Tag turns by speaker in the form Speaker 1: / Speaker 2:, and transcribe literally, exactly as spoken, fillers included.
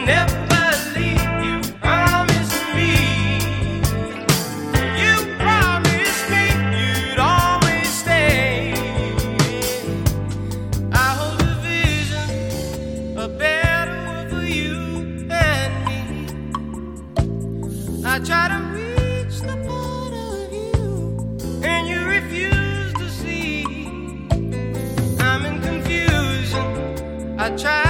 Speaker 1: never leave. You promised me. You promised me you'd always stay. I hold a vision, a better one for you and me. I try to reach the part of you, and you refuse to see. I'm in confusion. I try.